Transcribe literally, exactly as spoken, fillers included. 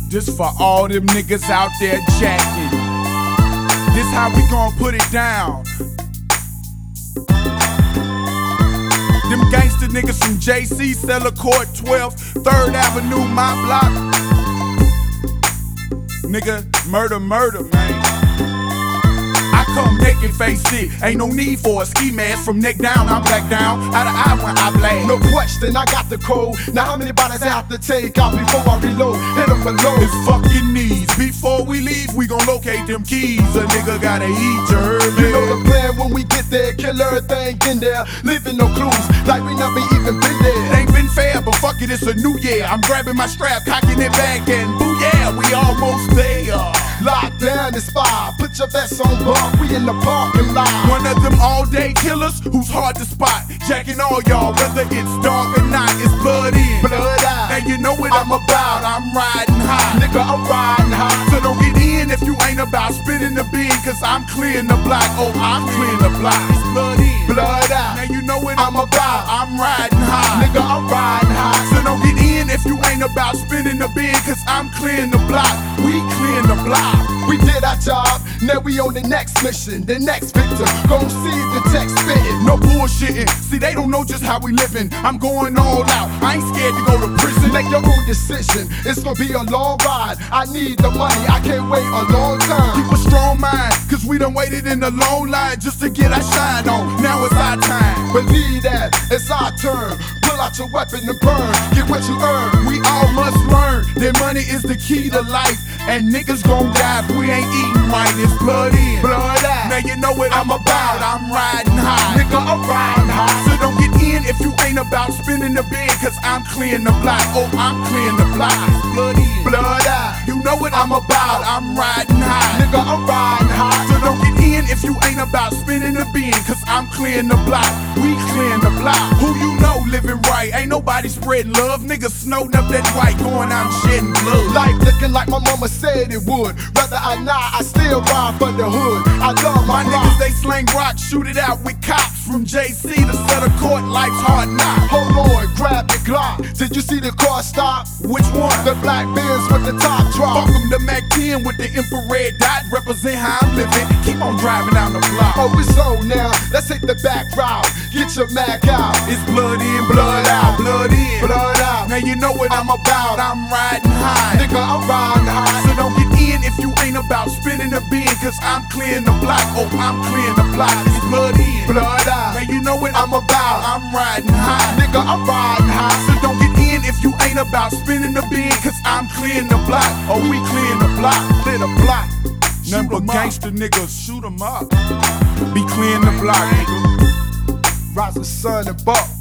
This for all them niggas out there jacking. This how we gon' put it down. Them gangster niggas from J C, Cellar Court, twelfth, third Avenue, my block. Nigga, murder, murder, man. I come naked, face it. Ain't no need for a ski mask. From neck down, I'm back down. Out of eye when I blast. No question, I got the code. Now how many bodies I have to take out before I reload? Hit them below. It's fucking needs. Before we leave, we gon' locate them keys. A nigga gotta eat, you heard me? You know the plan when we get there. Kill everything in there. Leaving no clues, like we never even been there. Ain't been fair, but fuck it, it's a new year. I'm grabbing my strap, cocking it back, and boo yeah, we almost there. Lock down the spot, put your vest on, bar. We in the parking lot. One of them all-day killers who's hard to spot. Jacking all y'all, whether it's dark or not, it's blood in, blood out. And you know what I'm about, I'm riding high. Nigga, I'm riding high. So don't get in if you ain't about spinning the bin, cause I'm clearing the block. Oh, I'm clearing the block. It's blood in, blood out. Now you know what I'm about, I'm riding high. Nigga, I'm riding high. So don't get in if you ain't about spinning the bin, cause I'm clearing the block. We clearing the block. We did our job, now we on the next mission. The next victim, gon' see the text spittin'. No bullshitting, see they don't know just how we living. I'm going all out, I ain't scared to go to prison. Make your own decision, it's gonna be a long ride. I need the money, I can't wait a long time. Keep a strong mind, cause we done waited in the long line just to get our shine on. Now it's our time. Believe that, it's our turn. Pull out your weapon and burn, get what you earn. We all must learn that money is the key to life. And niggas gon' die if we ain't eating right. It's blood in, blood out. Now you know what I'm about, I'm riding high. Nigga, I'm riding high. So don't get in if you ain't about spinning the bin, cause I'm clearing the block. Oh, I'm clearing the block. It's blood in, blood out. You know what I'm about, I'm riding high. Nigga, I'm riding high. So don't get in if you ain't about spinning the bin, cause I'm clearing the block. We clearing the block. Who you know living right? Ain't nobody spreading love. Niggas snowing up that white, going out and shedding blood. Life looking like my mama said it would. Whether or not I still ride for the hood. I love my, my niggas, they slang rocks, shoot it out with cops. From J C to Cellar Court, life's hard knock. Hold on, grab the Glock. Did you see the car stop? Which one? The black Benz with the top drop. Fuck 'em, the Mac ten with the infrared dot. Represent how I'm living. Keep on driving down the block. Oh, it's on now. Let's take the back route. Get your Mac out. It's blood in, blood out, blood in, blood out. Now you know what I'm about. I'm riding high. Nigga, I'm riding high. So don't get in if you ain't about spinning the bin, cause I'm clearing the block. Oh, I'm clearing the block. It's blood in, blood out. Now you know what I'm about. I'm riding high. Nigga, I'm riding high. So don't get in if you ain't about spinning the bin, cause I'm clearing the block. Oh, we clearing the block. Clear the block. Nothing but gangster niggas, shoot 'em up. Be clearing the block, nigga. Rise the sun and buck.